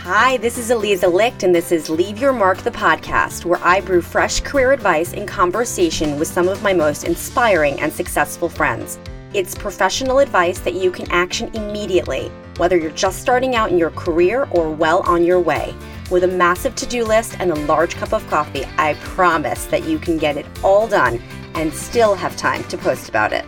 Hi, this is Eliza Licht, and this is Leave Your Mark, the podcast, where I brew fresh career advice in conversation with some of my most inspiring and successful friends. It's professional advice that you can action immediately, whether you're just starting out in your career or well on your way. With a massive to-do list and a large cup of coffee, I promise that you can get it all done and still have time to post about it.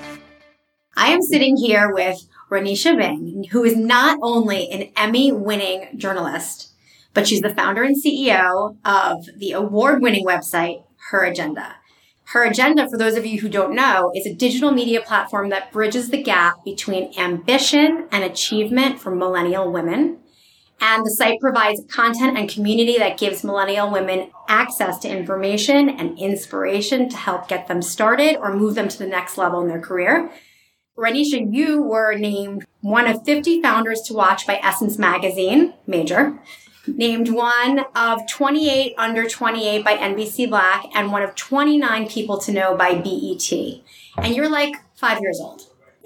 I am sitting here with Ronisha Bing, who is not only an Emmy-winning journalist, but she's the founder and CEO of the award-winning website, Her Agenda. Her Agenda, for those of you who don't know, is a digital media platform that bridges the gap between ambition and achievement for millennial women. And the site provides content and community that gives millennial women access to information and inspiration to help get them started or move them to the next level in their career. Ronisha, you were named one of 50 founders to watch by Essence Magazine, major, named one of 28 under 28 by NBC Black, and one of 29 people to know by BET. And you're like 5 years old.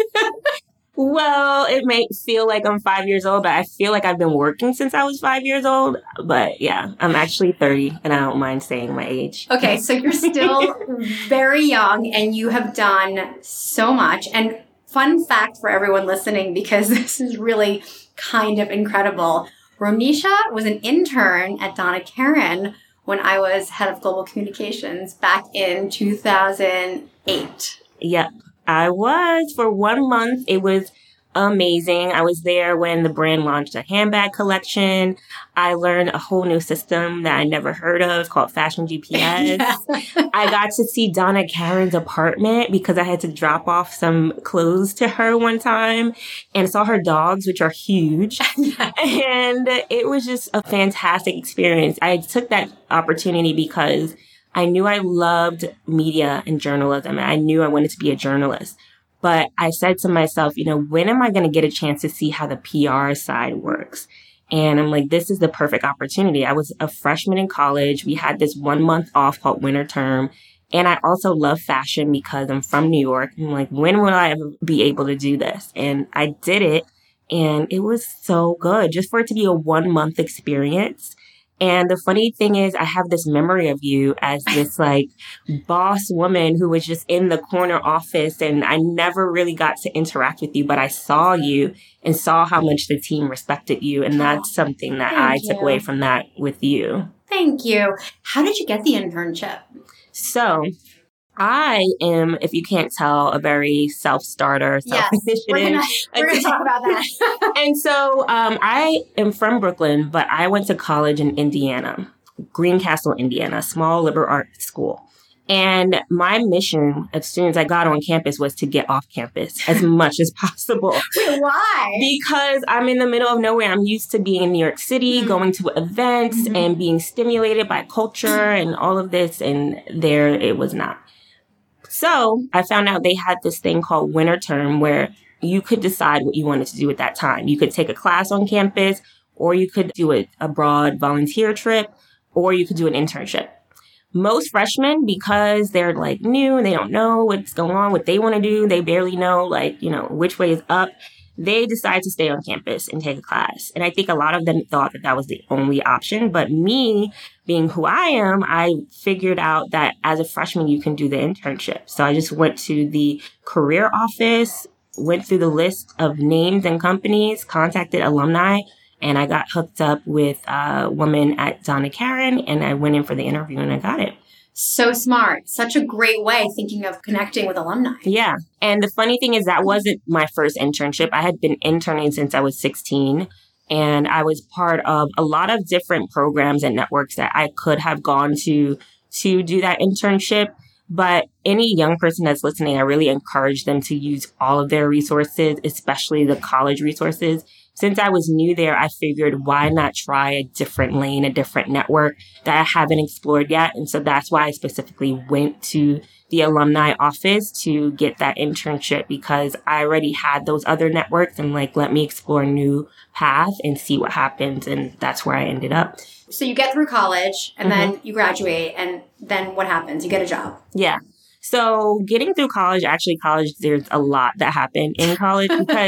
Well, it may feel like I'm 5 years old, but I feel like I've been working since I was 5 years old. But yeah, I'm actually 30 and I don't mind saying my age. Okay, so you're still very young and you have done so much. And fun fact for everyone listening, because this is really kind of incredible. Ronisha was an intern at Donna Karan when I was head of global communications back in 2008. Yep, I was for 1 month. It was amazing. I was there when the brand launched a handbag collection. I learned a whole new system that I never heard of called Fashion GPS. I got to see Donna Karan's apartment because I had to drop off some clothes to her one time and saw her dogs, which are huge. And it was just a fantastic experience. I took that opportunity because I knew I loved media and journalism, and I knew I wanted to be a journalist. But I said to myself, when am I going to get a chance to see how the PR side works? And I'm like, this is the perfect opportunity. I was a freshman in college. We had this 1 month off called winter term. And I also love fashion because I'm from New York. I'm like, when will I ever be able to do this? And I did it. And it was so good just for it to be a 1 month experience. And the funny thing is, I have this memory of you as this boss woman who was just in the corner office, and I never really got to interact with you, but I saw you and saw how much the team respected you. And that's something that I took away from that with you. Thank you. How did you get the internship? So I am, if you can't tell, a very self-starter, self-initiative. We're gonna talk about that. And so I am from Brooklyn, but I went to college in Indiana, Greencastle, Indiana, small liberal arts school. And my mission as soon as I got on campus was to get off campus as much as possible. Wait, why? Because I'm in the middle of nowhere. I'm used to being in New York City, going to events and being stimulated by culture and all of this. And there it was not. So I found out they had this thing called winter term where you could decide what you wanted to do at that time. You could take a class on campus, or you could do a broad volunteer trip, or you could do an internship. Most freshmen, because they're new and they don't know what's going on, what they want to do, they barely know which way is up. They decide to stay on campus and take a class. And I think a lot of them thought that was the only option. But me, being who I am, I figured out that as a freshman, you can do the internship. So I just went to the career office, went through the list of names and companies, contacted alumni, and I got hooked up with a woman at Donna Karan, and I went in for the interview and I got it. So smart. Such a great way thinking of connecting with alumni. Yeah. And the funny thing is that wasn't my first internship. I had been interning since I was 16. And I was part of a lot of different programs and networks that I could have gone to do that internship. But any young person that's listening, I really encourage them to use all of their resources, especially the college resources. Since I was new there, I figured why not try a different lane, a different network that I haven't explored yet. And so that's why I specifically went to the alumni office to get that internship, because I already had those other networks and let me explore a new path and see what happens. And that's where I ended up. So you get through college and then you graduate, and then what happens? You get a job. Yeah. So getting through college, there's a lot that happened in college because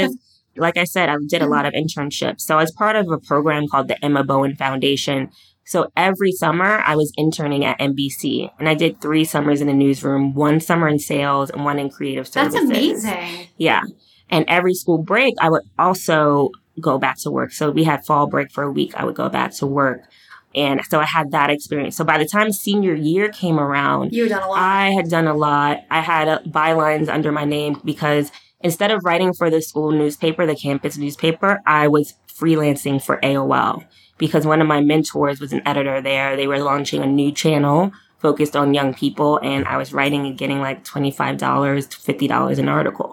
Like I said, I did a lot of internships. So I was part of a program called the Emma Bowen Foundation. So every summer I was interning at NBC, and I did 3 summers in the newsroom, 1 summer in sales and 1 in creative services. That's amazing. Yeah. And every school break, I would also go back to work. So we had fall break for a week. I would go back to work. And so I had that experience. So by the time senior year came around, you had done a lot. I had done a lot. I had bylines under my name because instead of writing for the school newspaper, the campus newspaper, I was freelancing for AOL because one of my mentors was an editor there. They were launching a new channel focused on young people, and I was writing and getting like $25 to $50 an article.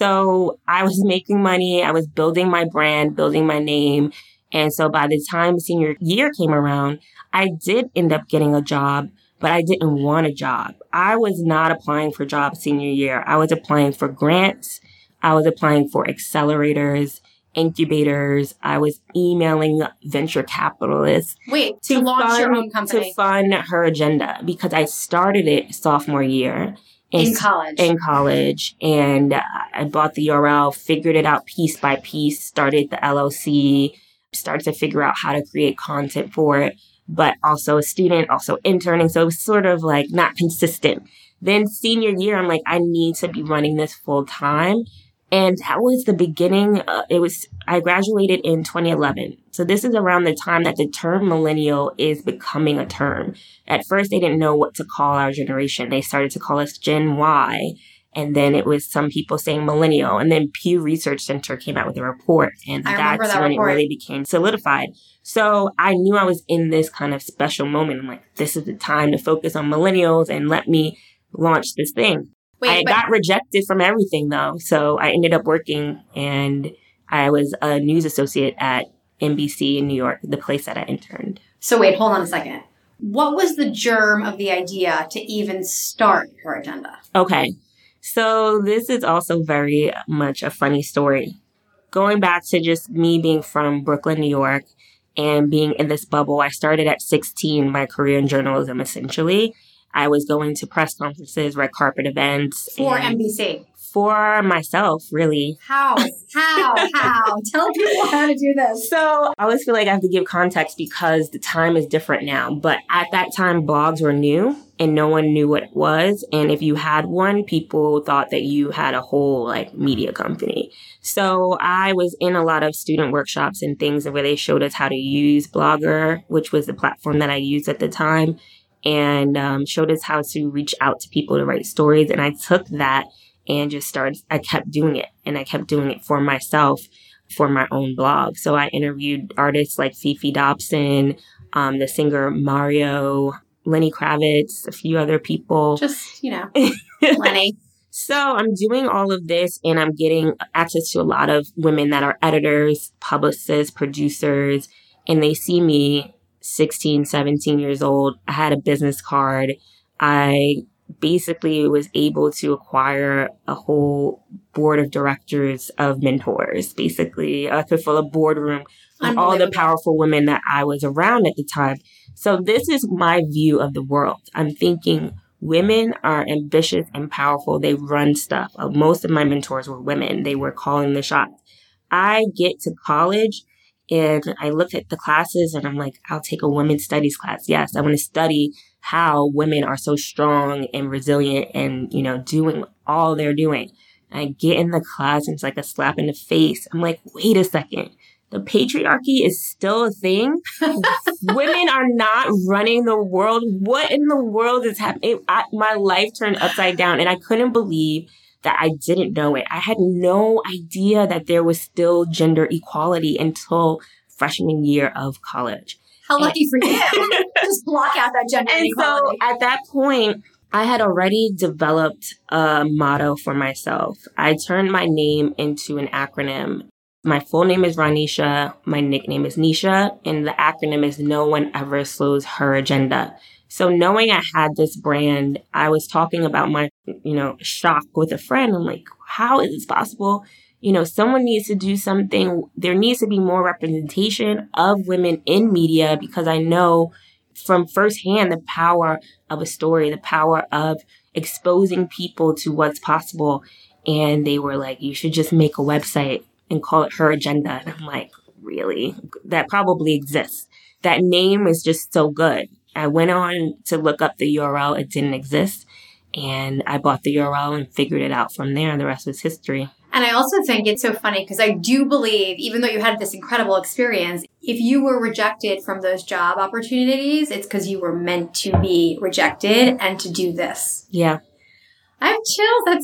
So I was making money. I was building my brand, building my name. And so by the time senior year came around, I did end up getting a job, but I didn't want a job. I was not applying for jobs senior year. I was applying for grants. I was applying for accelerators, incubators. I was emailing venture capitalists. Wait, to launch your own company. To fund her agenda, because I started it sophomore year. In college. And I bought the URL, figured it out piece by piece, started the LLC, started to figure out how to create content for it, but also a student, also interning. So it was sort of like not consistent. Then senior year, I'm like, I need to be running this full time. And that was the beginning. I graduated in 2011. So this is around the time that the term millennial is becoming a term. At first, they didn't know what to call our generation. They started to call us Gen Y. And then it was some people saying millennial. And then Pew Research Center came out with a report. And that's when it really became solidified. So I knew I was in this kind of special moment. I'm like, this is the time to focus on millennials and let me launch this thing. I got rejected from everything, though. So I ended up working, and I was a news associate at NBC in New York, the place that I interned. So wait, hold on a second. What was the germ of the idea to even start Her Agenda? Okay. So this is also very much a funny story. Going back to just me being from Brooklyn, New York, and being in this bubble, I started at 16, my career in journalism, essentially. I was going to press conferences, red carpet events. For NBC? For myself, really. How? Tell people how to do this. So I always feel like I have to give context because the time is different now. But at that time, blogs were new and no one knew what it was. And if you had one, people thought that you had a whole media company. So I was in a lot of student workshops and things where they showed us how to use Blogger, which was the platform that I used at the time, and showed us how to reach out to people to write stories. And I took that and I kept doing it. And I kept doing it for myself, for my own blog. So I interviewed artists like Fifi Dobson, the singer Mario, Lenny Kravitz, a few other people. Just, Lenny. So I'm doing all of this, and I'm getting access to a lot of women that are editors, publicists, producers, and they see me 16, 17 years old. I had a business card. I basically was able to acquire a whole board of directors of mentors. Basically, I could fill a boardroom with all the powerful women that I was around at the time. So this is my view of the world. I'm thinking women are ambitious and powerful. They run stuff. Most of my mentors were women. They were calling the shots. I get to college and I looked at the classes and I'm like, I'll take a women's studies class. Yes, I want to study how women are so strong and resilient and, doing all they're doing. I get in the class and it's like a slap in the face. I'm like, wait a second. The patriarchy is still a thing. Women are not running the world. What in the world is happening? My life turned upside down and I couldn't believe that I didn't know it. I had no idea that there was still gender equality until freshman year of college. How lucky for you. Just block out that gender inequality. So at that point, I had already developed a motto for myself. I turned my name into an acronym. My full name is Ronisha. My nickname is Nisha. And the acronym is No One Ever Slows Her Agenda. So knowing I had this brand, I was talking about my, shock with a friend. I'm like, how is this possible? Someone needs to do something. There needs to be more representation of women in media because I know from firsthand the power of a story, the power of exposing people to what's possible. And they were like, you should just make a website. and call it Her Agenda. And I'm like, really? That probably exists. That name is just so good. I went on to look up the URL. It didn't exist. And I bought the URL and figured it out from there. The rest was history. And I also think it's so funny because I do believe, even though you had this incredible experience, if you were rejected from those job opportunities, it's because you were meant to be rejected and to do this. Yeah. I have chills. That's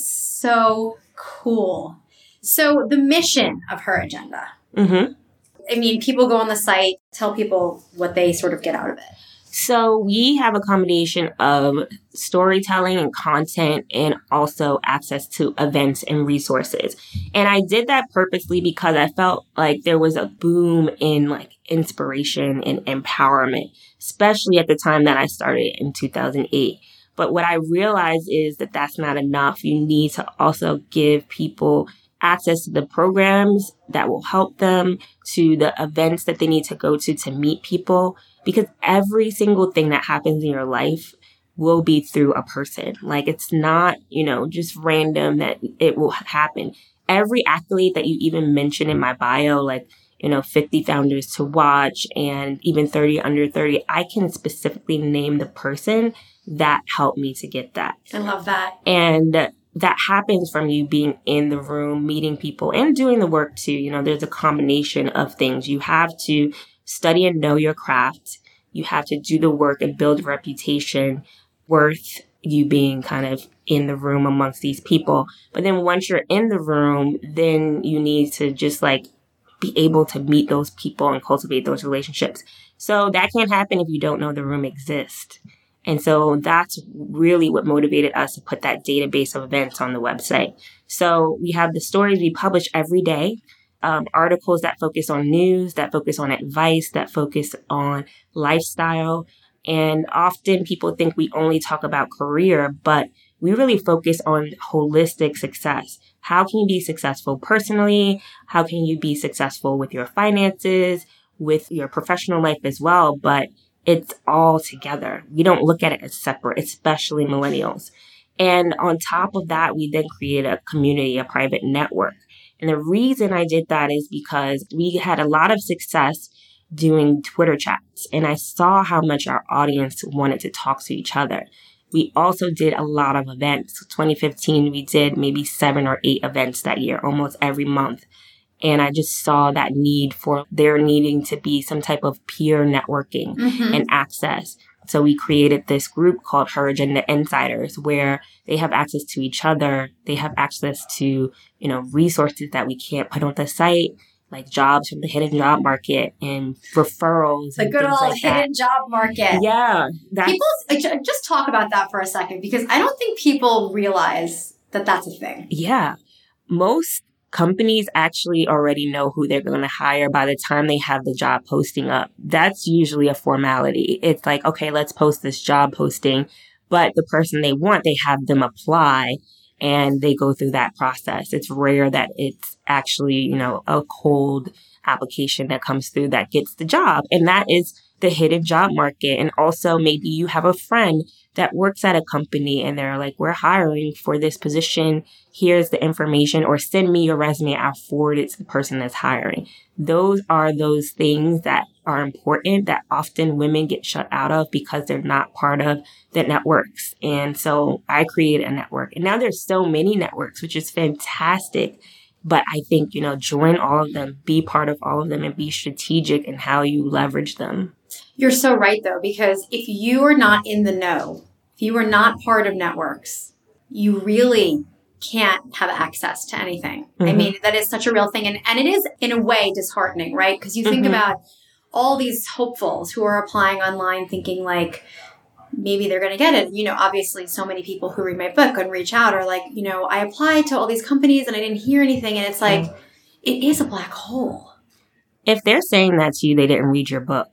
so cool. So the mission of Her Agenda. Mm-hmm. I mean, people go on the site, tell people what they sort of get out of it. So we have a combination of storytelling and content and also access to events and resources. And I did that purposely because I felt like there was a boom in like inspiration and empowerment, especially at the time that I started in 2008. But what I realized is that that's not enough. You need to also give people access to the programs that will help them, to the events that they need to go to meet people, because every single thing that happens in your life will be through a person. Like, it's not, just random that it will happen. Every accolade that you even mentioned in my bio, like, 50 founders to watch and even 30 under 30, I can specifically name the person that helped me to get that. I love that. And that happens from you being in the room, meeting people, and doing the work too. There's a combination of things. You have to study and know your craft. You have to do the work and build a reputation worth you being kind of in the room amongst these people. But then once you're in the room, then you need to just like be able to meet those people and cultivate those relationships. So that can't happen if you don't know the room exists. And so that's really what motivated us to put that database of events on the website. So we have the stories we publish every day, articles that focus on news, that focus on advice, that focus on lifestyle. And often people think we only talk about career, but we really focus on holistic success. How can you be successful personally? How can you be successful with your finances, with your professional life as well? But it's all together. We don't look at it as separate, especially millennials. And on top of that, we then created a community, a private network. And the reason I did that is because we had a lot of success doing Twitter chats. And I saw how much our audience wanted to talk to each other. We also did a lot of events. 2015, we did maybe 7 or 8 events that year, almost every month. And I just saw that need for there needing to be some type of peer networking and access. So we created this group called Her Agenda Insiders, where they have access to each other. They have access to, resources that we can't put on the site, like jobs from the hidden job market and referrals. The good old hidden job market. Yeah. People, just talk about that for a second, because I don't think people realize that that's a thing. Yeah. Most companies actually already know who they're going to hire by the time they have the job posting up. That's usually a formality. It's like, okay, let's post this job posting, but the person they want, they have them apply and they go through that process. It's rare that it's actually, a cold application that comes through that gets the job. And that is the hidden job market. And also maybe you have a friend that works at a company and they're like, we're hiring for this position. Here's the information, or send me your resume. I'll forward it to the person that's hiring. Those are those things that are important that often women get shut out of because they're not part of the networks. And so I created a network, and now there's so many networks, which is fantastic. But I think, join all of them, be part of all of them, and be strategic in how you leverage them. You're so right, though, because if you are not in the know, if you are not part of networks, you really can't have access to anything. I mean, that is such a real thing. And it is, in a way, disheartening, right? Because you think about all these hopefuls who are applying online thinking like, maybe they're going to get it. Obviously so many people who read my book and reach out are like, I applied to all these companies and I didn't hear anything. And it's like, it is a black hole. If they're saying that to you, they didn't read your book.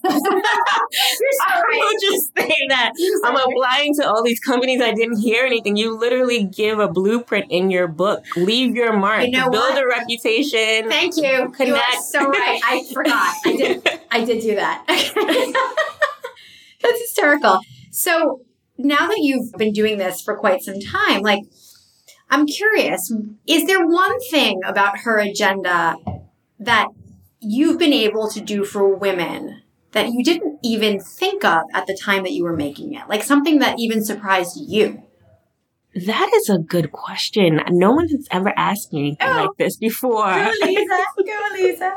I will just say that. I'm applying to all these companies. I didn't hear anything. You literally give a blueprint in your book. Leave your mark. Build a reputation. Thank you. Connect. You are so right. I forgot. I did do that. That's hysterical. So now that you've been doing this for quite some time, like, I'm curious, is there one thing about her agenda that you've been able to do for women that you didn't even think of at the time that you were making it? Like something that even surprised you? That is a good question. No one has ever asked me anything like this before. Go, Lisa. Go, Lisa.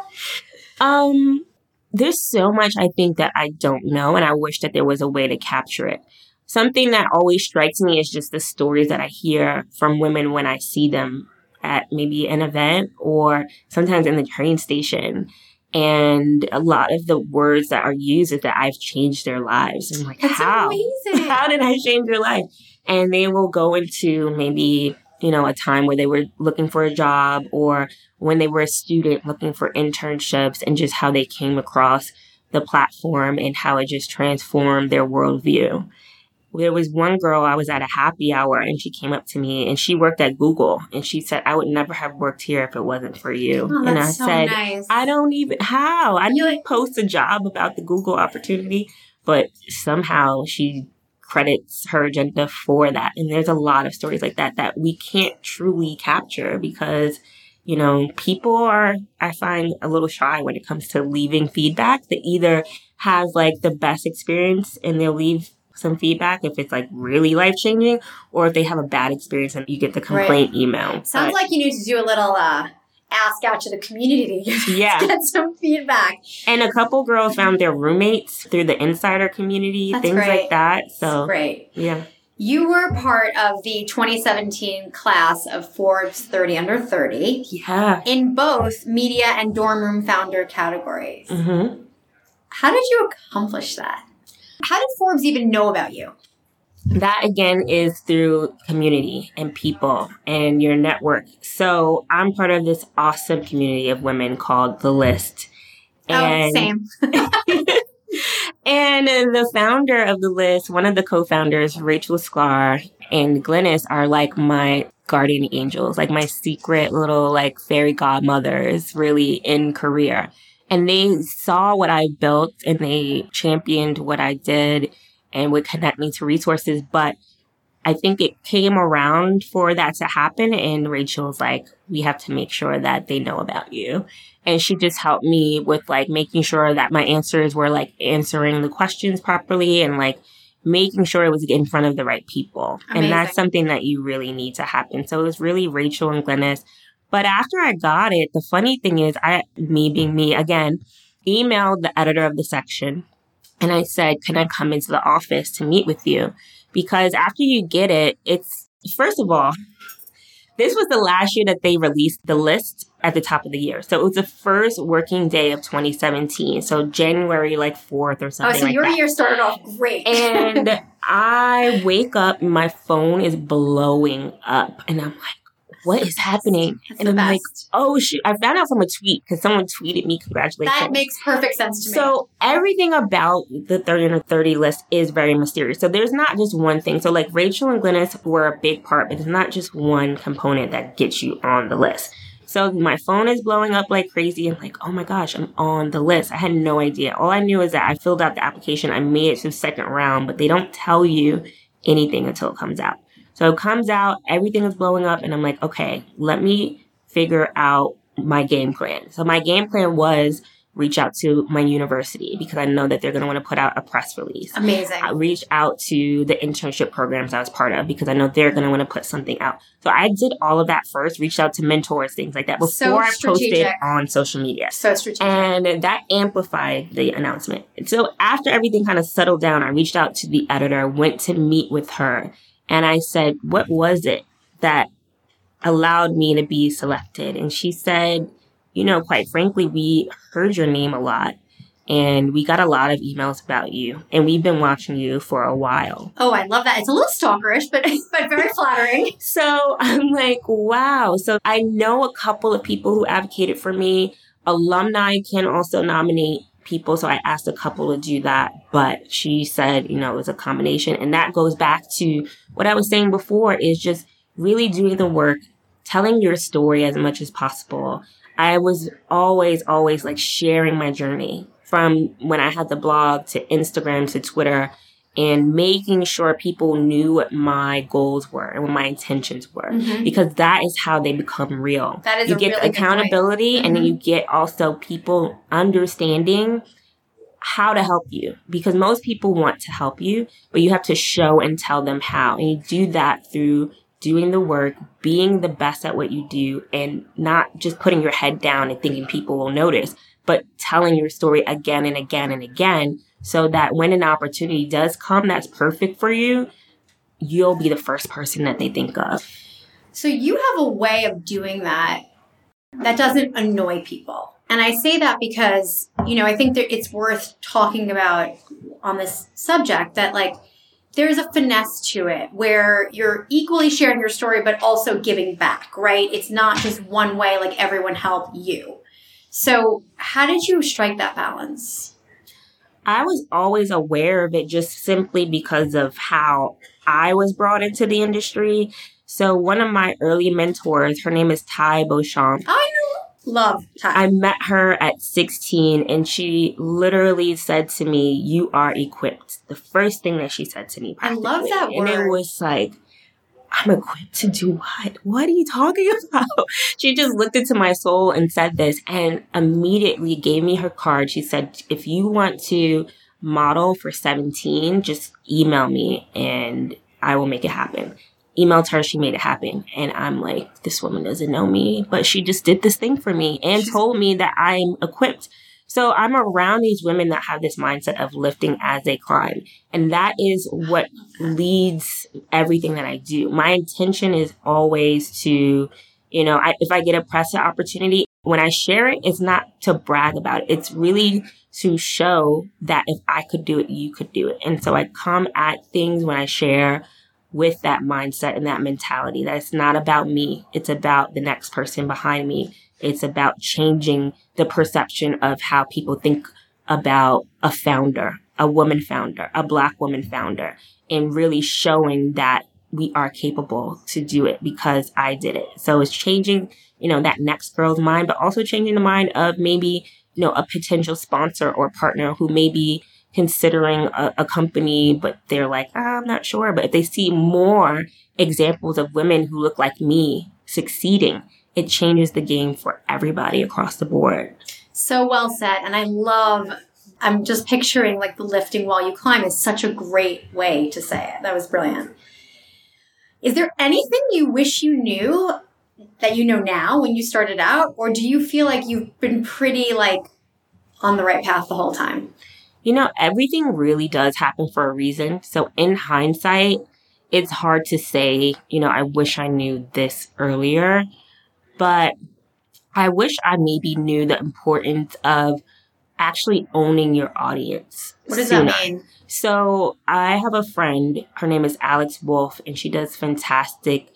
There's so much I think that I don't know, and I wish that there was a way to capture it. Something that always strikes me is just the stories that I hear from women when I see them at maybe an event or sometimes in the train station. And a lot of the words that are used is that I've changed their lives. And I'm like, That's how? amazing. How did I change your life? And they will go into maybe, a time where they were looking for a job or when they were a student looking for internships and just how they came across the platform and how it just transformed their worldview. There was one girl, I was at a happy hour and she came up to me and she worked at Google and she said, I would never have worked here if it wasn't for you. Oh, and I that's so said, nice. I don't even, how? I didn't post a job about the Google opportunity, but somehow she credits her agenda for that. And there's a lot of stories like that that we can't truly capture because, people are, I find, a little shy when it comes to leaving feedback. They either have like the best experience and they'll leave some feedback if it's like really life-changing, or if they have a bad experience and you get the complaint email. Sounds like you need to do a little ask out to the community to get some feedback. And a couple girls found their roommates through the insider community, things like that. So that's great. Yeah. You were part of the 2017 class of Forbes 30 Under 30. Yeah. In both media and dorm room founder categories. Mm-hmm. How did you accomplish that? How did Forbes even know about you? That, again, is through community and people and your network. So I'm part of this awesome community of women called The List. And, same. And the founder of The List, one of the co-founders, Rachel Sklar and Glynis, are like my guardian angels, like my secret little like fairy godmothers really in career. And they saw what I built and they championed what I did and would connect me to resources. But I think it came around for that to happen. And Rachel's like, we have to make sure that they know about you. And she just helped me with like making sure that my answers were like answering the questions properly and like making sure it was in front of the right people. Amazing. And that's something that you really need to happen. So it was really Rachel and Glynis. But after I got it, the funny thing is, me being me again, emailed the editor of the section and I said, can I come into the office to meet with you? Because after you get it, it's, first of all, this was the last year that they released the list at the top of the year. So it was the first working day of 2017. So January 4th or something like that. Oh, so your year started off great. And I wake up and my phone is blowing up and I'm like, what is happening? That's and the I'm best. like, oh, shoot. I found out from a tweet because someone tweeted me congratulations. That makes perfect sense to me. So everything about the 30 under 30 list is very mysterious. So there's not just one thing. So like Rachel and Glynis were a big part, but it's not just one component that gets you on the list. So my phone is blowing up like crazy. And like, oh my gosh, I'm on the list. I had no idea. All I knew is that I filled out the application. I made it to the second round, but they don't tell you anything until it comes out. So it comes out, everything is blowing up, and I'm like, okay, let me figure out my game plan. So my game plan was reach out to my university because I know that they're going to want to put out a press release. Amazing. I reached out to the internship programs I was part of because I know they're going to want to put something out. So I did all of that first, reached out to mentors, things like that before I posted on social media. So strategic. And that amplified the announcement. So after everything kind of settled down, I reached out to the editor, went to meet with her. And I said, what was it that allowed me to be selected? And she said, quite frankly, we heard your name a lot and we got a lot of emails about you and we've been watching you for a while. Oh, I love that. It's a little stalkerish, but very flattering. So I'm like, wow. So I know a couple of people who advocated for me. Alumni can also nominate people. So I asked a couple to do that, but she said, it was a combination. And that goes back to what I was saying before is just really doing the work, telling your story as much as possible. I was always like sharing my journey from when I had the blog to Instagram to Twitter. and making sure people knew what my goals were and what my intentions were, because that is how they become real. That is you get really the accountability, and then you get also people understanding how to help you, because most people want to help you, but you have to show and tell them how. And you do that through doing the work, being the best at what you do, and not just putting your head down and thinking people will notice, but telling your story again and again and again, so that when an opportunity does come that's perfect for you, you'll be the first person that they think of. So you have a way of doing that doesn't annoy people. And I say that because, I think that it's worth talking about on this subject, that like there's a finesse to it where you're equally sharing your story, but also giving back, right? It's not just one way, like everyone help you. So how did you strike that balance? I was always aware of it just simply because of how I was brought into the industry. So one of my early mentors, her name is Ty Beauchamp. I love Ty. I met her at 16, and she literally said to me, "You are equipped." The first thing that she said to me. I love that word. And it was like, I'm equipped to do what? What are you talking about? She just looked into my soul and said this, and immediately gave me her card. She said, if you want to model for 17, just email me and I will make it happen. Emailed her, she made it happen. And I'm like, this woman doesn't know me, but she just did this thing for me and told me that I'm equipped. So I'm around these women that have this mindset of lifting as they climb. And that is what leads everything that I do. My intention is always to, if I get a press opportunity, when I share it, it's not to brag about it. It's really to show that if I could do it, you could do it. And so I come at things when I share with that mindset and that mentality that it's not about me. It's about the next person behind me. It's about changing the perception of how people think about a founder, a woman founder, a Black woman founder, and really showing that we are capable to do it because I did it. So it's changing, that next girl's mind, but also changing the mind of maybe, a potential sponsor or partner who may be considering a company, but they're like, I'm not sure. But if they see more examples of women who look like me succeeding, it changes the game for everybody across the board. So well said. And I'm just picturing like the lifting while you climb is such a great way to say it. That was brilliant. Is there anything you wish you knew that you know now when you started out? Or do you feel like you've been pretty like on the right path the whole time? Everything really does happen for a reason. So in hindsight, it's hard to say, I wish I knew this earlier. But I wish I maybe knew the importance of actually owning your audience. What does that mean? So I have a friend, her name is Alex Wolf, and she does fantastic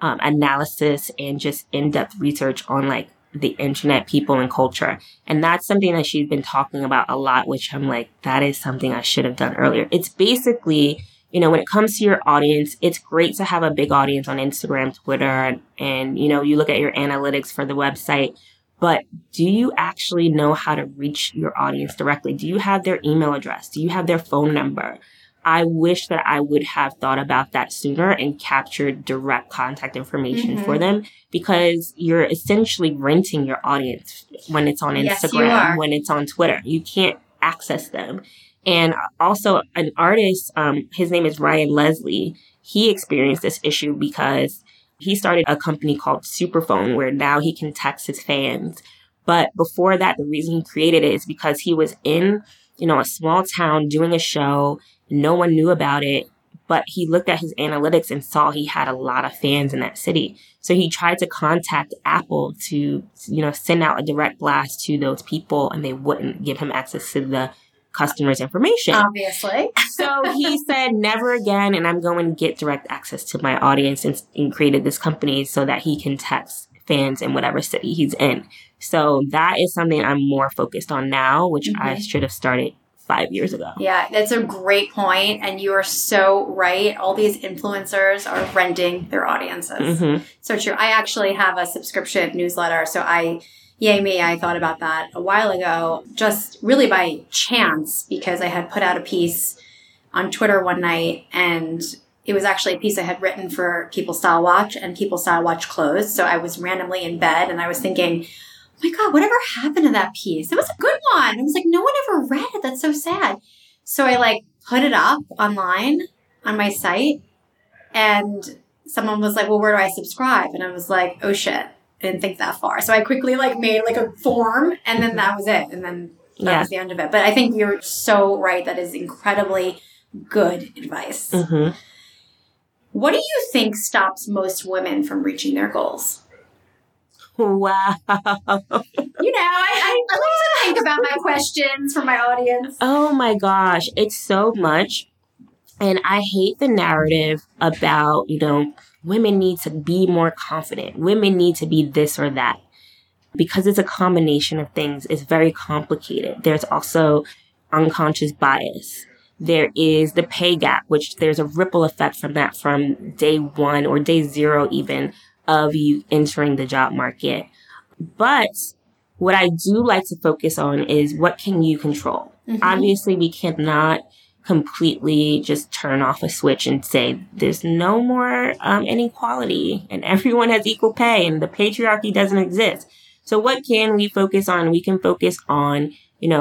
analysis and just in-depth research on like the internet, people, and culture. And that's something that she's been talking about a lot, which I'm like, that is something I should have done earlier. It's basically, when it comes to your audience, it's great to have a big audience on Instagram, Twitter, and you look at your analytics for the website. But do you actually know how to reach your audience directly? Do you have their email address? Do you have their phone number? I wish that I would have thought about that sooner and captured direct contact information for them, because you're essentially renting your audience when it's on Instagram, when it's on Twitter. You can't access them. And also an artist, his name is Ryan Leslie. He experienced this issue because he started a company called Superphone, where now he can text his fans. But before that, the reason he created it is because he was in, a small town doing a show. No one knew about it, but he looked at his analytics and saw he had a lot of fans in that city. So he tried to contact Apple to, send out a direct blast to those people, and they wouldn't give him access to the customer's information. Obviously. So he said, never again, and I'm going to get direct access to my audience, and created this company so that he can text fans in whatever city he's in. So that is something I'm more focused on now, which I should have started 5 years ago. Yeah, that's a great point, and you are so right. All these influencers are renting their audiences. So true. I actually have a subscription newsletter, so yay me, I thought about that a while ago, just really by chance, because I had put out a piece on Twitter one night, and it was actually a piece I had written for People Style Watch, and People Style Watch closed. So I was randomly in bed and I was thinking, oh my God, whatever happened to that piece? It was a good one. I was like, no one ever read it. That's so sad. So I like put it up online on my site, and someone was like, well, where do I subscribe? And I was like, oh shit, I didn't think that far. So I quickly like made like a form, and then that was it. And then that was the end of it. But I think you're so right. That is incredibly good advice. Mm-hmm. What do you think stops most women from reaching their goals? Wow. I like to think about my questions for my audience. Oh my gosh, it's so much. And I hate the narrative about, women need to be more confident. Women need to be this or that. Because it's a combination of things. It's very complicated. There's also unconscious bias. There is the pay gap, which there's a ripple effect from that from day one or day zero even of you entering the job market. But what I do like to focus on is what can you control? Mm-hmm. Obviously, we cannot completely just turn off a switch and say there's no more inequality and everyone has equal pay and the patriarchy doesn't exist. So what can we focus on? We can focus on,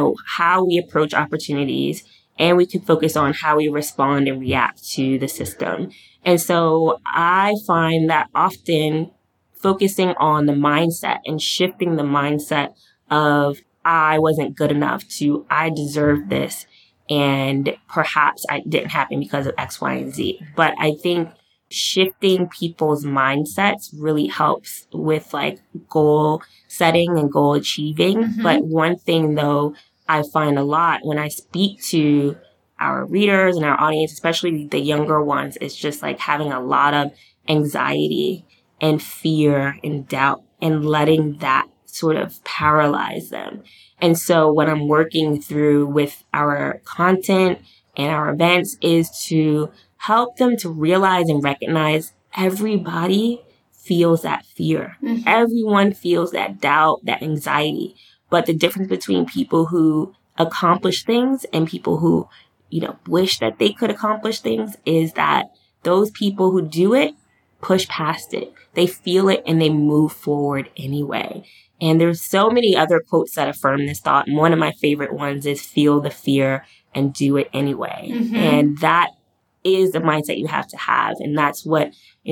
how we approach opportunities, and we can focus on how we respond and react to the system. And so I find that often focusing on the mindset and shifting the mindset of I wasn't good enough to I deserve this, and perhaps it didn't happen because of X, Y, and Z. But I think shifting people's mindsets really helps with like goal setting and goal achieving. Mm-hmm. But one thing though, I find a lot when I speak to our readers and our audience, especially the younger ones, is just like having a lot of anxiety and fear and doubt and letting that sort of paralyze them. And so what I'm working through with our content and our events is to help them to realize and recognize everybody feels that fear. Mm-hmm. Everyone feels that doubt, that anxiety. But the difference between people who accomplish things and people who, wish that they could accomplish things is that those people who do it push past it. They feel it and they move forward anyway. And there's so many other quotes that affirm this thought. And one of my favorite ones is feel the fear and do it anyway. Mm-hmm. And that is the mindset you have to have. And that's what,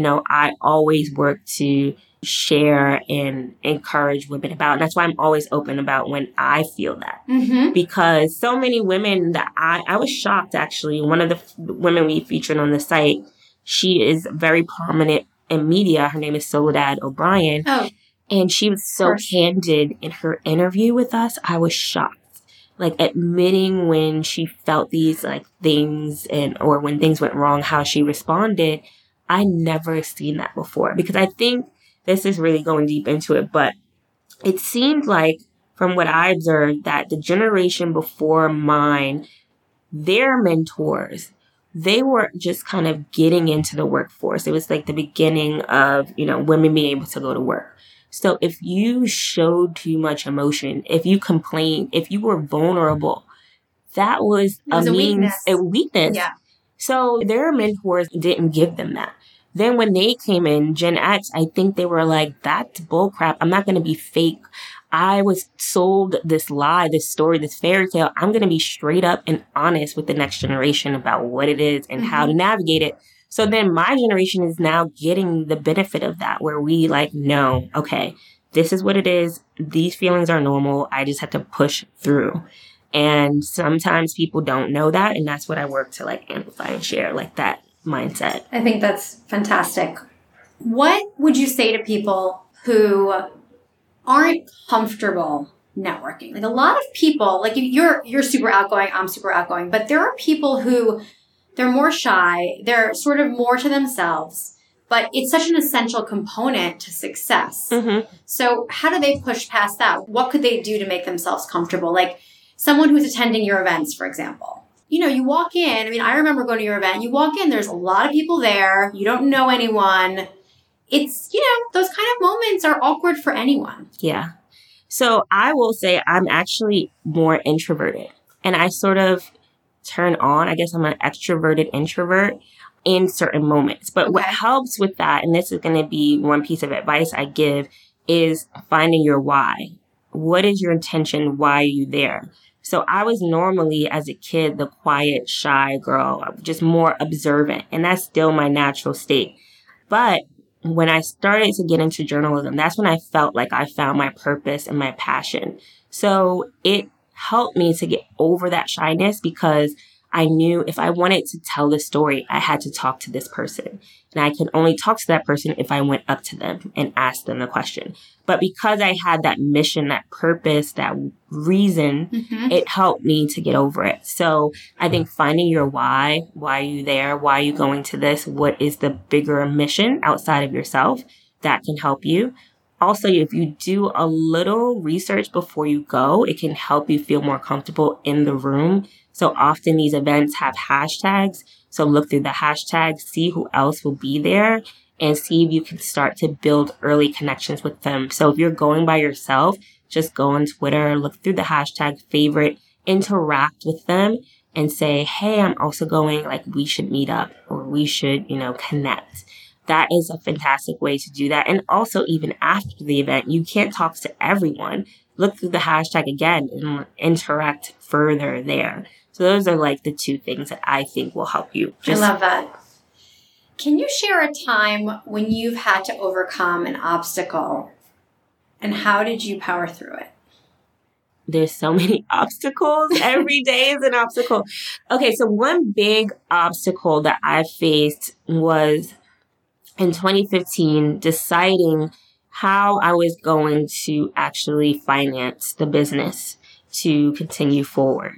I always work to share and encourage women about. And that's why I'm always open about when I feel that. Mm-hmm. Because so many women that I was shocked, actually. One of the women we featured on the site, she is very prominent in media. Her name is Soledad O'Brien. Oh. And she was so candid in her interview with us. I was shocked. Like admitting when she felt these like things or when things went wrong, how she responded. I never seen that before, because I think this is really going deep into it, but it seemed like from what I observed that the generation before mine, their mentors, they were just kind of getting into the workforce. It was like the beginning of, women being able to go to work. So if you showed too much emotion, if you complained, if you were vulnerable, that was a weakness. Yeah. So their mentors didn't give them that. Then when they came in, Gen X, I think they were like, that's bullcrap. I'm not going to be fake. I was sold this lie, this story, this fairy tale. I'm going to be straight up and honest with the next generation about what it is and how to navigate it. So then my generation is now getting the benefit of that, where we know, okay, this is what it is. These feelings are normal. I just have to push through. And sometimes people don't know that. And that's what I work to amplify and share, that mindset. I think that's fantastic. What would you say to people who aren't comfortable networking? A lot of people, you're super outgoing, I'm super outgoing, but there are people who they're more shy, they're sort of more to themselves, but it's such an essential component to success. Mm-hmm. So how do they push past that? What could they do to make themselves comfortable? Someone who's attending your events, for example. You walk in, I remember going to your event, you walk in, there's a lot of people there, you don't know anyone. It's, those kind of moments are awkward for anyone. Yeah. So I will say I'm actually more introverted, and I sort of turn on. I guess I'm an extroverted introvert in certain moments. But what helps with that, and this is going to be one piece of advice I give, is finding your why. What is your intention? Why are you there? So I was normally, as a kid, the quiet, shy girl, just more observant. And that's still my natural state. But when I started to get into journalism, that's when I felt like I found my purpose and my passion. So it helped me to get over that shyness because I knew if I wanted to tell the story, I had to talk to this person. And I could only talk to that person if I went up to them and asked them the question. But because I had that mission, that purpose, that reason, it helped me to get over it. So I think finding your why are you there? Why are you going to this? What is the bigger mission outside of yourself that can help you? Also, if you do a little research before you go, it can help you feel more comfortable in the room. So often these events have hashtags. So look through the hashtags, see who else will be there, and see if you can start to build early connections with them. So if you're going by yourself, just go on Twitter, look through the hashtag, favorite, interact with them, and say, hey, I'm also going, like, we should meet up, or we should, connect. That is a fantastic way to do that. And also, even after the event, you can't talk to everyone. Look through the hashtag again and interact further there. So those are like the two things that I think will help you. I love that. Can you share a time when you've had to overcome an obstacle, and how did you power through it? There's so many obstacles. Every day is an obstacle. Okay, so one big obstacle that I faced was in 2015, deciding how I was going to actually finance the business to continue forward.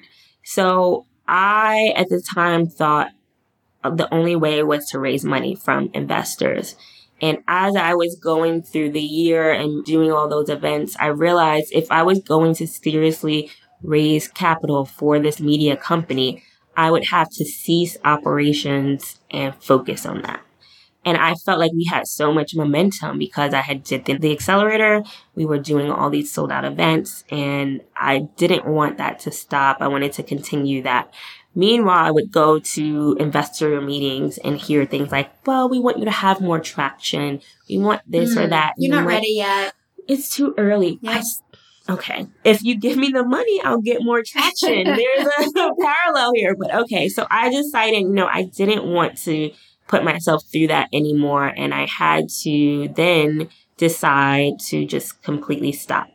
So I, at the time, thought the only way was to raise money from investors. And as I was going through the year and doing all those events, I realized if I was going to seriously raise capital for this media company, I would have to cease operations and focus on that. And I felt like we had so much momentum because I had did the accelerator. We were doing all these sold out events, and I didn't want that to stop. I wanted to continue that. Meanwhile, I would go to investor meetings and hear things like, well, we want you to have more traction. We want this or that. You're not ready yet. It's too early. Yes. Okay. If you give me the money, I'll get more traction. There's a parallel here. But okay. So I decided, I didn't want to put myself through that anymore. And I had to then decide to just completely stop.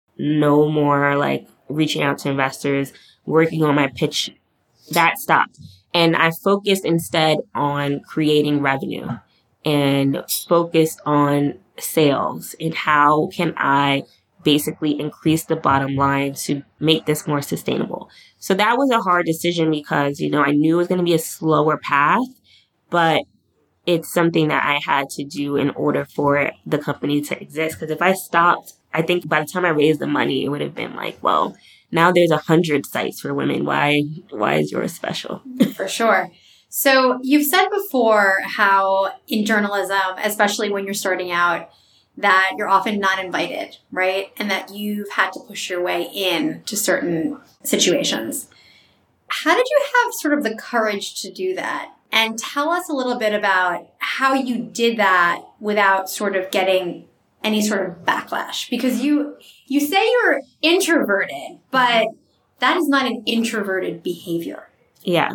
No more like reaching out to investors, working on my pitch. That stopped. And I focused instead on creating revenue and focused on sales and how can I basically increase the bottom line to make this more sustainable. So that was a hard decision because, I knew it was going to be a slower path, but it's something that I had to do in order for the company to exist. Because if I stopped, I think by the time I raised the money, it would have been like, well, now there's 100 sites for women. Why is yours special? For sure. So you've said before how in journalism, especially when you're starting out, that you're often not invited, right? And that you've had to push your way in to certain situations. How did you have sort of the courage to do that? And tell us a little bit about how you did that without sort of getting any sort of backlash. Because you say you're introverted, but that is not an introverted behavior. Yeah.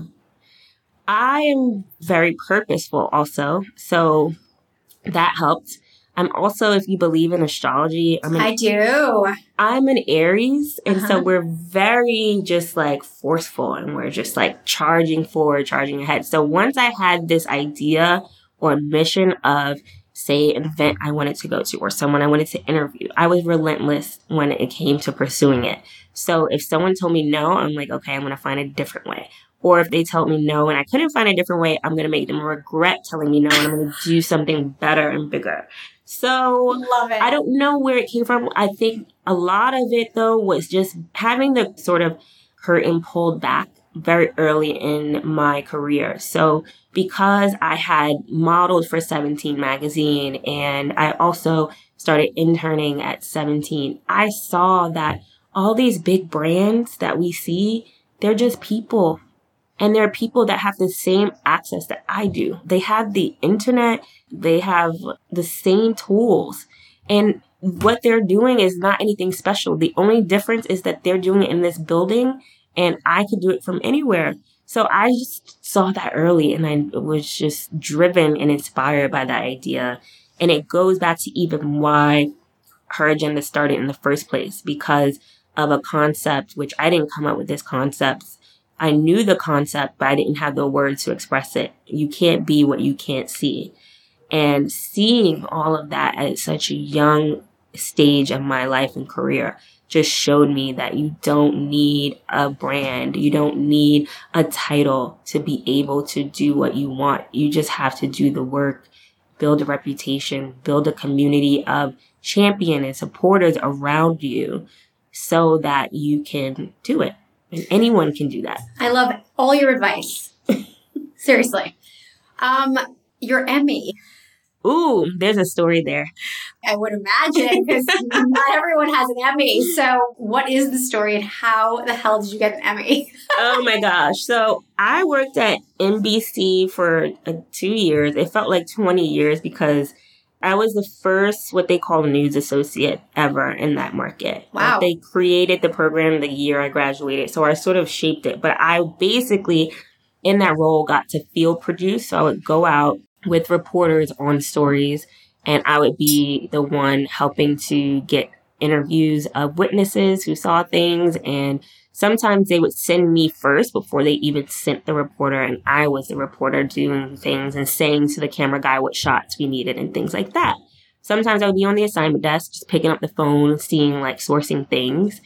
I am very purposeful also. So that helped. I'm also, if you believe in astrology, I do. I'm an Aries. And so we're very just like forceful and we're just like charging forward, charging ahead. So once I had this idea or mission of, say, an event I wanted to go to or someone I wanted to interview, I was relentless when it came to pursuing it. So if someone told me no, I'm like, okay, I'm going to find a different way. Or if they told me no and I couldn't find a different way, I'm going to make them regret telling me no and I'm going to do something better and bigger. So love it. I don't know where it came from. I think a lot of it, though, was just having the sort of curtain pulled back very early in my career. So because I had modeled for 17 magazine and I also started interning at 17, I saw that all these big brands that we see, they're just people. And there are people that have the same access that I do. They have the internet. They have the same tools. And what they're doing is not anything special. The only difference is that they're doing it in this building and I could do it from anywhere. So I just saw that early and I was just driven and inspired by that idea. And it goes back to even why Her Agenda started in the first place, because of a concept, which I didn't come up with this concept. I knew the concept, but I didn't have the words to express it. You can't be what you can't see. And seeing all of that at such a young stage of my life and career just showed me that you don't need a brand. You don't need a title to be able to do what you want. You just have to do the work, build a reputation, build a community of champions and supporters around you so that you can do it. And anyone can do that. I love all your advice. Seriously. Your Emmy. Ooh, there's a story there. I would imagine, because not everyone has an Emmy. So what is the story and how the hell did you get an Emmy? Oh my gosh. So I worked at NBC for 2 years. It felt like 20 years because I was the first, what they call news associate ever in that market. Wow. They created the program the year I graduated. So I sort of shaped it. But I basically, in that role, got to field produce. So I would go out with reporters on stories, and I would be the one helping to get interviews of witnesses who saw things. And sometimes they would send me first before they even sent the reporter, and I was the reporter doing things and saying to the camera guy what shots we needed and things like that. Sometimes I would be on the assignment desk, just picking up the phone, seeing, like, sourcing things.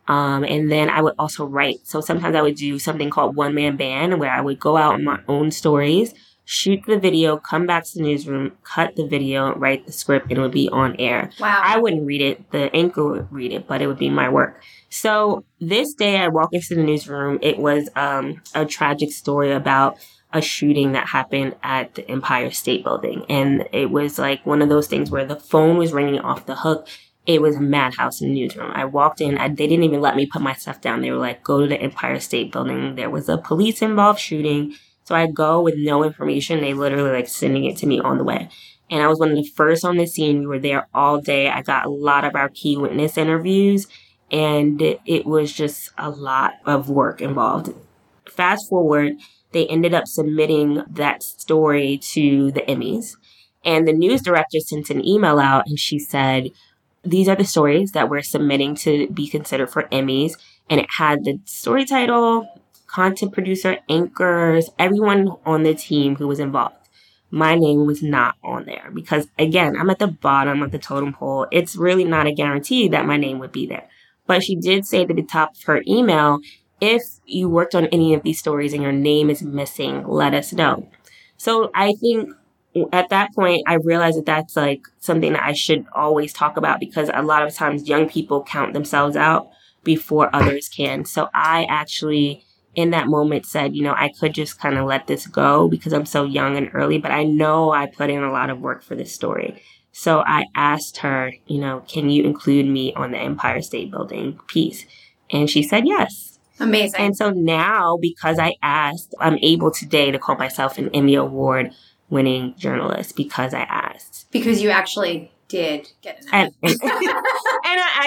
And then I would also write. So sometimes I would do something called one-man band, where I would go out on my own stories, shoot the video, come back to the newsroom, cut the video, write the script, and it would be on air. Wow. I wouldn't read it. The anchor would read it, but it would be my work. So this day I walk into the newsroom. It was a tragic story about a shooting that happened at the Empire State Building. And it was like one of those things where the phone was ringing off the hook. It was a madhouse in the newsroom. I walked in. They didn't even let me put my stuff down. They were like, go to the Empire State Building. There was a police-involved shooting. So I go with no information. They literally like sending it to me on the way. And I was one of the first on the scene. We were there all day. I got a lot of our key witness interviews, and it was just a lot of work involved. Fast forward, they ended up submitting that story to the Emmys. And the news director sent an email out, and she said, these are the stories that we're submitting to be considered for Emmys. And it had the story title, content producer, anchors, everyone on the team who was involved. My name was not on there because, again, I'm at the bottom of the totem pole. It's really not a guarantee that my name would be there. But she did say at the top of her email, if you worked on any of these stories and your name is missing, let us know. So I think at that point, I realized that that's like something that I should always talk about, because a lot of times young people count themselves out before others can. So I actually, in that moment, said, I could just kind of let this go because I'm so young and early, but I know I put in a lot of work for this story. So I asked her, can you include me on the Empire State Building piece? And she said yes. Amazing. And so now, because I asked, I'm able today to call myself an Emmy Award-winning journalist because I asked. Because you actually did get an Emmy. And I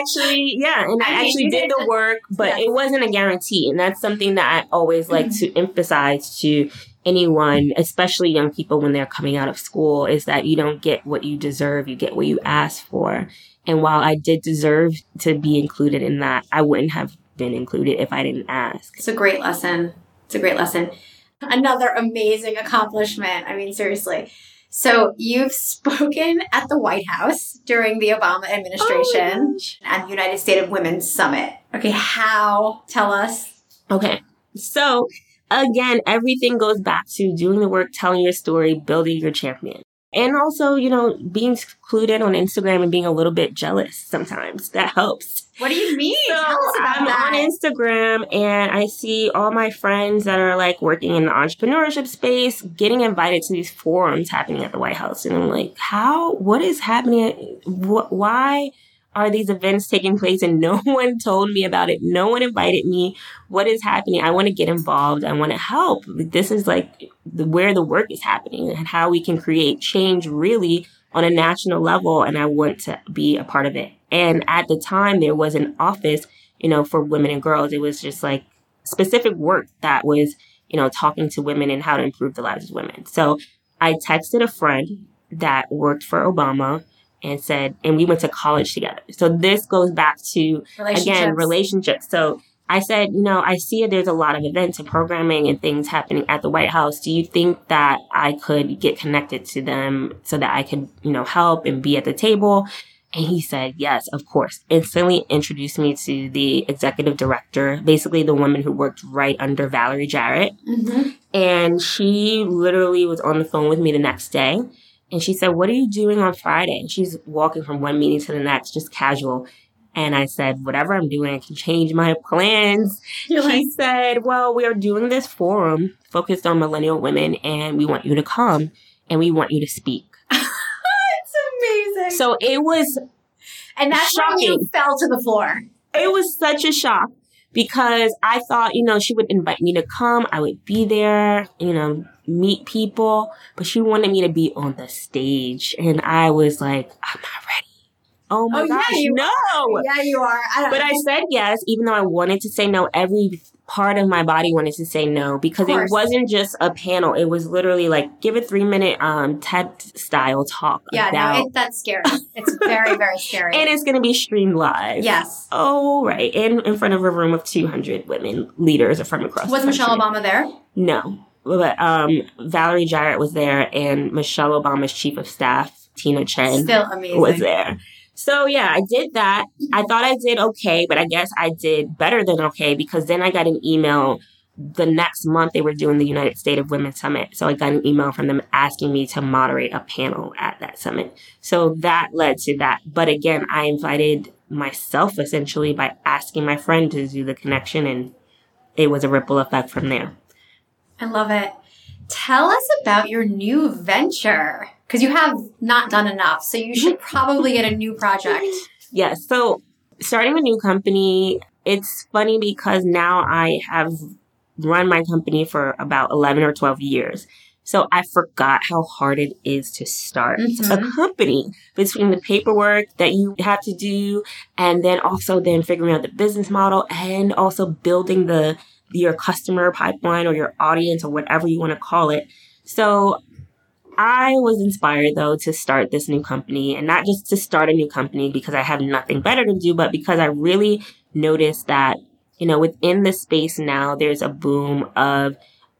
actually did the work, but it wasn't a guarantee. And that's something that I always like to emphasize to anyone, especially young people when they're coming out of school, is that you don't get what you deserve. You get what you ask for. And while I did deserve to be included in that, I wouldn't have been included if I didn't ask. It's a great lesson. Another amazing accomplishment. I mean, seriously. So you've spoken at the White House during the Obama administration at the United States of Women's Summit. Okay, how? Tell us. Okay, so again, everything goes back to doing the work, telling your story, building your champion. And also, being included on Instagram and being a little bit jealous sometimes. That helps. What do you mean? So Tell us about I'm that. on Instagram and I see all my friends that are like working in the entrepreneurship space getting invited to these forums happening at the White House. And I'm like, what is happening? Why are these events taking place and no one told me about it? No one invited me. What is happening? I want to get involved. I want to help. This is like where the work is happening and how we can create change really on a national level. And I want to be a part of it. And at the time, there was an office, for women and girls. It was just like specific work that was, talking to women and how to improve the lives of women. So I texted a friend that worked for Obama and said, and we went to college together. So this goes back to, again, relationships. So I said, I see there's a lot of events and programming and things happening at the White House. Do you think that I could get connected to them so that I could, help and be at the table? And he said, yes, of course. Instantly introduced me to the executive director, basically the woman who worked right under Valerie Jarrett. Mm-hmm. And she literally was on the phone with me the next day. And she said, what are you doing on Friday? And she's walking from one meeting to the next, just casual. And I said, whatever I'm doing, I can change my plans. She said, well, we are doing this forum focused on millennial women, and we want you to come, and we want you to speak. Amazing. So it was and that's shocking. When you fell to the floor. It was such a shock because I thought, she would invite me to come. I would be there, meet people. But she wanted me to be on the stage. And I was like, I'm not ready. Oh my gosh, no. Yeah, you are. I said yes, even though I wanted to say no. Every part of my body wanted to say no because it wasn't just a panel. It was literally like, give a 3-minute TED style talk. Yeah, that's scary. It's very, very scary. And it's going to be streamed live. Yes. Oh, right. In front of a room of 200 women leaders from across Was the country. Michelle Obama there? No. But Valerie Jarrett was there, and Michelle Obama's chief of staff, Tina Chen, still amazing, was there. So, yeah, I did that. I thought I did okay, but I guess I did better than okay because then I got an email the next month. They were doing the United States of Women Summit. So I got an email from them asking me to moderate a panel at that summit. So that led to that. But again, I invited myself essentially by asking my friend to do the connection, and it was a ripple effect from there. I love it. Tell us about your new venture, because you have not done enough. So you should probably get a new project. Yes. So starting a new company, it's funny because now I have run my company for about 11 or 12 years. So I forgot how hard it is to start a company, between the paperwork that you have to do and then also then figuring out the business model and also building your customer pipeline or your audience or whatever you want to call it. So I was inspired, though, to start this new company, and not just to start a new company because I have nothing better to do, but because I really noticed that, within the space now, there's a boom of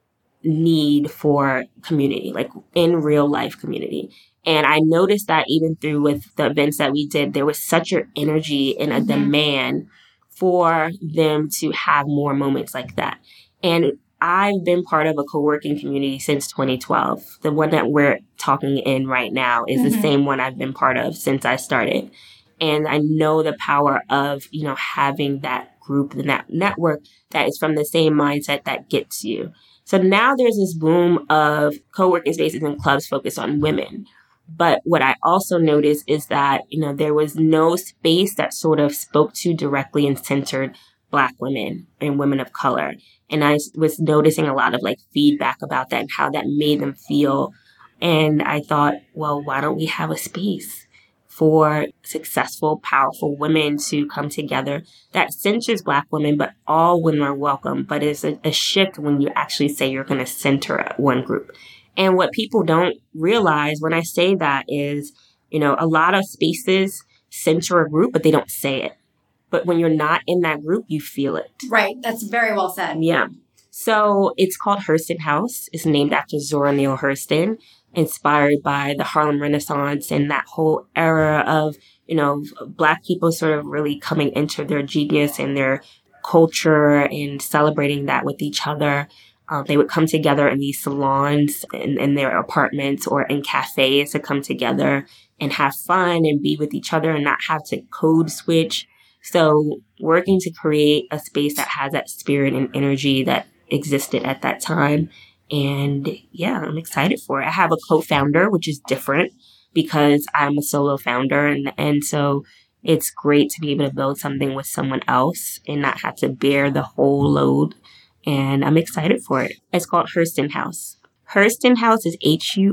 need for community, like in real life community. And I noticed that even through with the events that we did, there was such an energy and a demand for them to have more moments like that. And I've been part of a co-working community since 2012. The one that we're talking in right now is the same one I've been part of since I started. And I know the power of, having that group and that network that is from the same mindset that gets you. So now there's this boom of co-working spaces and clubs focused on women. But what I also noticed is that, there was no space that sort of spoke to directly and centered Black women and women of color. And I was noticing a lot of feedback about that and how that made them feel. And I thought, well, why don't we have a space for successful, powerful women to come together that centers Black women, but all women are welcome. But it's a shift when you actually say you're going to center one group. And what people don't realize when I say that is, a lot of spaces center a group, but they don't say it. But when you're not in that group, you feel it. Right. That's very well said. Yeah. So it's called Hurston House. It's named after Zora Neale Hurston, inspired by the Harlem Renaissance and that whole era of, Black people sort of really coming into their genius and their culture and celebrating that with each other. They would come together in these salons in their apartments or in cafes to come together and have fun and be with each other and not have to code switch. So working to create a space that has that spirit and energy that existed at that time. And yeah, I'm excited for it. I have a co-founder, which is different because I'm a solo founder. And so, It's great to be able to build something with someone else and not have to bear the whole load. And I'm excited for it. It's called Hurston House. Hurston House is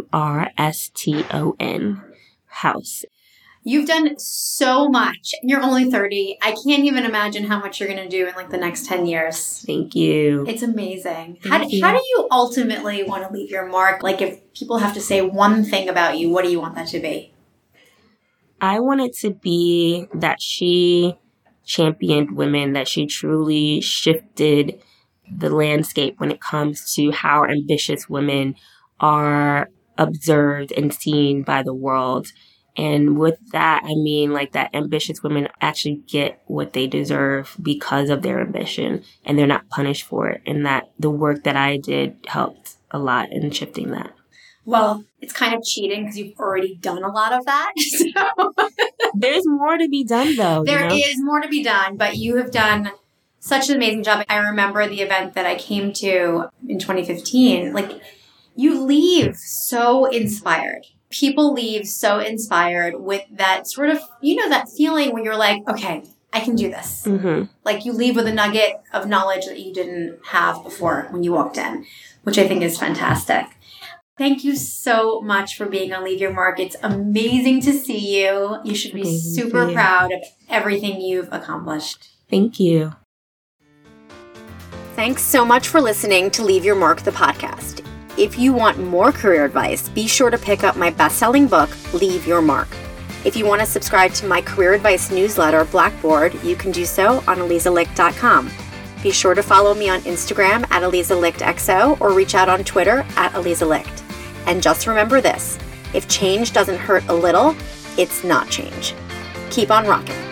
Hurston House. You've done so much. You're only 30. I can't even imagine how much you're going to do in like the next 10 years. Thank you. It's amazing. Thank you. How do you ultimately want to leave your mark? Like if people have to say one thing about you, what do you want that to be? I want it to be that she championed women, that she truly shifted the landscape when it comes to how ambitious women are observed and seen by the world. And with that, I mean like that ambitious women actually get what they deserve because of their ambition and they're not punished for it. And that the work that I did helped a lot in shifting that. Well, it's kind of cheating because you've already done a lot of that. So. There's more to be done, though. There is more to be done, but you have done such an amazing job. I remember the event that I came to in 2015. Like, you leave so inspired. People leave so inspired with that sort of, that feeling when you're like, okay, I can do this. Mm-hmm. Like you leave with a nugget of knowledge that you didn't have before when you walked in, which I think is fantastic. Thank you so much for being on Leave Your Mark. It's amazing to see you. You should be super proud of everything you've accomplished. Thank you. Thanks so much for listening to Leave Your Mark, the podcast. If you want more career advice, be sure to pick up my best-selling book, Leave Your Mark. If you want to subscribe to my career advice newsletter, Blackboard, you can do so on ElizaLicht.com. Be sure to follow me on Instagram at ElizaLichtXO or reach out on Twitter at ElizaLicht. And just remember this, if change doesn't hurt a little, it's not change. Keep on rocking.